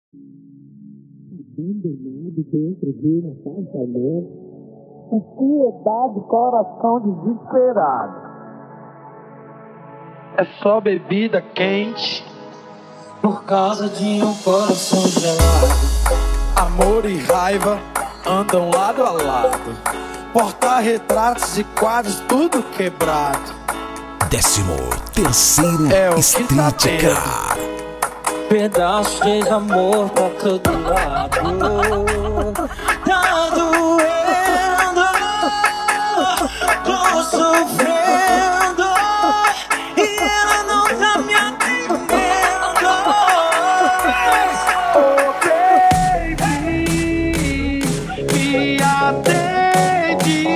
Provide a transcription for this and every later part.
Abandonado dentro de um apartamento. Ansiedade, coração desesperado. É só bebida quente por causa de um coração gelado. Amor e raiva andam lado a lado. Porta-retratos e quadros tudo quebrado. 13º É o que Street tá tendo. Car. Pedaços de amor pra todo lado. Tá doendo, tô sofrendo e ela não tá me atendendo. Oh baby, me atende.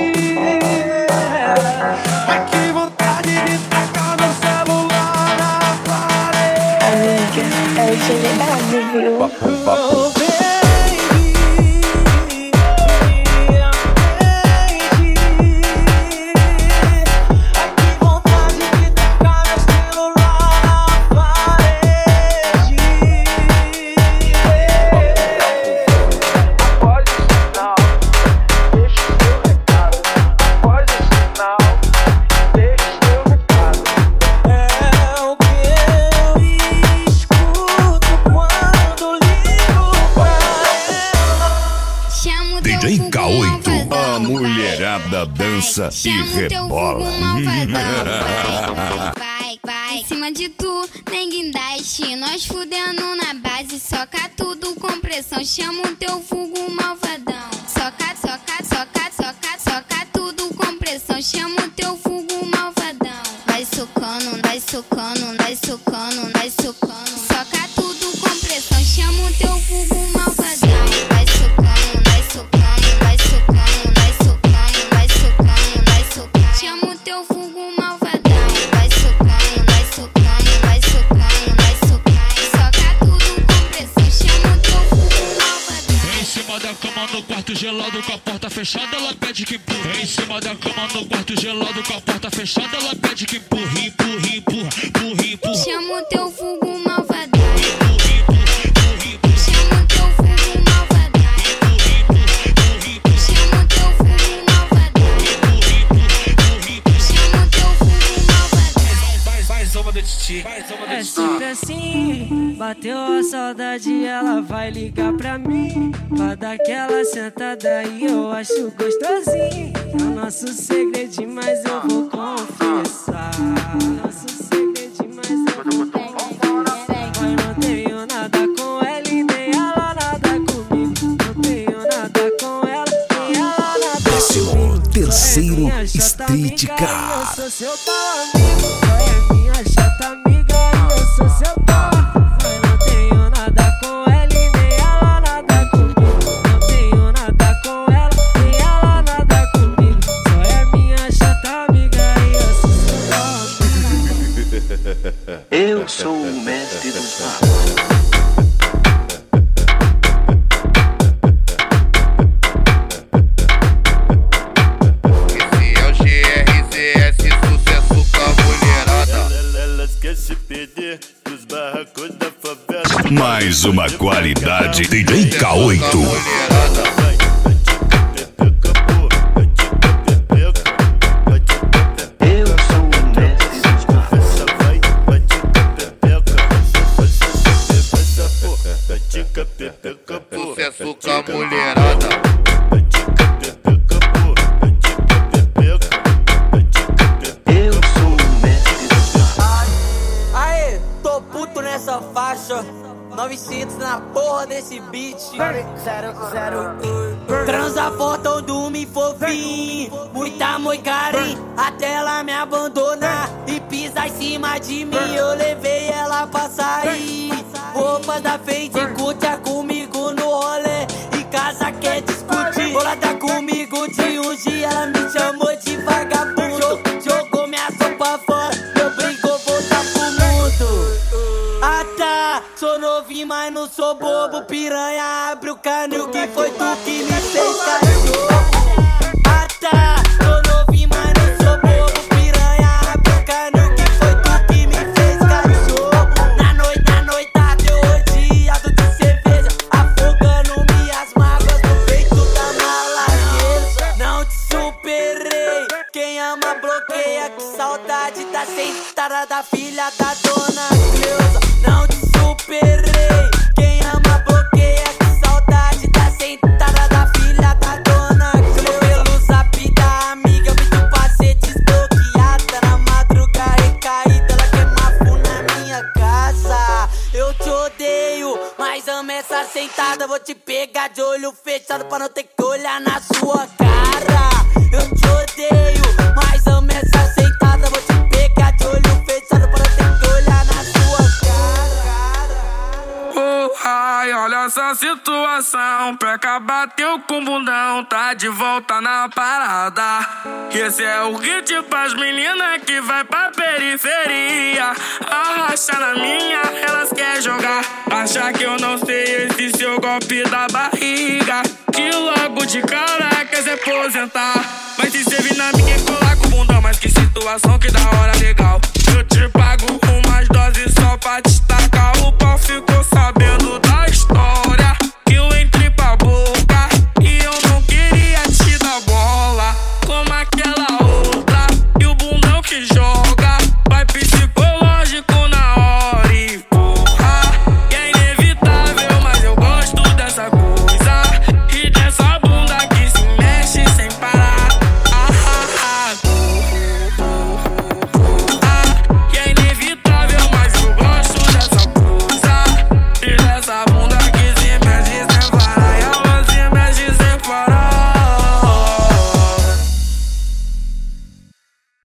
Ai que vontade de tacar meu celular na parede. Eu achei legal, viu? Oh baby, DJ K8. A mulherada dança e rebola. Vai, vai, em cima de tu, nem guindaste. Nós fudendo na base, soca tudo com pressão. Chama o teu vulgo malvadão. Soca, soca, soca, soca, soca tudo com pressão. Chama o teu vulgo malvadão. Vai socando, vai socando, vai socando, vai socando. Soca tudo com pressão. Chama o teu vulgo malvadão. Vai socando, vai socando, vai socando, vai socando, vai socando, vai socando. Chama o teu vulgo malvadão. Vai socando, vai socando, vai socando, vai socando. Soca tudo com pressão. Chama o teu vulgo malvadão. Em cima da cama no quarto gelado com a porta fechada, ela pede que empurre. Em cima da cama no quarto gelado com a porta fechada, ela pede que empurre, empurre, empurra, empurre, empurra. Chama o teu vulgo malvadão. Empurre, empurra, empurre, empurra. Chama o teu vulgo malvadão. Empurre, empurra, empurre, empurra. Chama o teu vulgo malvadão. Empurre, empurra, empurre, empurra. Chama o teu vulgo malvadão. Faz uma de titi, faz uma de É titi. sempre assim, bateu a saudade, ela vai ligar pra mim. Pra dar aquela sentada e eu acho gostosinho. É o nosso segredinho, mas eu vou confessar. Nosso segredinho, mas eu vou confessar. Mas não tenho nada com ela e nem ela nada comigo. Não tenho nada com ela, nem ela nada comigo. 13º Street Car. Eu sou seu pau amigo, é minha chata amiga e eu sou seu pau. Mas não tenho nada com ela e nem ela nada comigo. Não tenho nada com ela, nem ela nada comigo. Só é minha chata amiga e eu sou seu pau. Eu sou o mestre dos magos. Esse é o GRZS, sucesso com a mulherada. Elas querem se perder nos barracos da favela. Mais uma qualidade DJ K8. Eu sou o mestre dos magos. Sucesso com a mulherada. Eu sou o mestre dos magos. Aê, tô puto nessa faixa. 900 na porra desse beat. Transa fortão, dorme fofinho. Muita amor e carinho, até ela me abandonar e pisar em cima de mim. Eu levei ela pra sair. Roupa da frente, curta comigo no rolê. E casa quer discutir. Bolada comigo de um dia, ela me chamou de vagabundo. Jogou minha sopa fora, eu brinco, voltar pro mundo. Ah tá, sou novinho, mas não sou bobo. Piranha, abre o canil, que foi tu que me fez cachorro. Ah tá, sou novinho, mas não sou bobo. Piranha, abre o canil, que foi tu que me fez cachorro. Na noitada eu odiado de cerveja. amo essa sentada, vou te pegar de olho fechado pra não ter que olhar na sua cara. Eu te odeio, mas amo essa sentada, vou te pegar de olho fechado pra não ter que olhar na sua cara. Oh, ai, olha essa situação, Peca bateu com o bundão, tá de volta na parada. Esse é o hit pras meninas que vai pra periferia. Arracha na minha, elas querem jogar, achar que eu não sei esse seu golpe da barriga. Que logo de cara quer se aposentar, mas se cê vir na minha colar com o bundão, mas que situação, que da hora legal.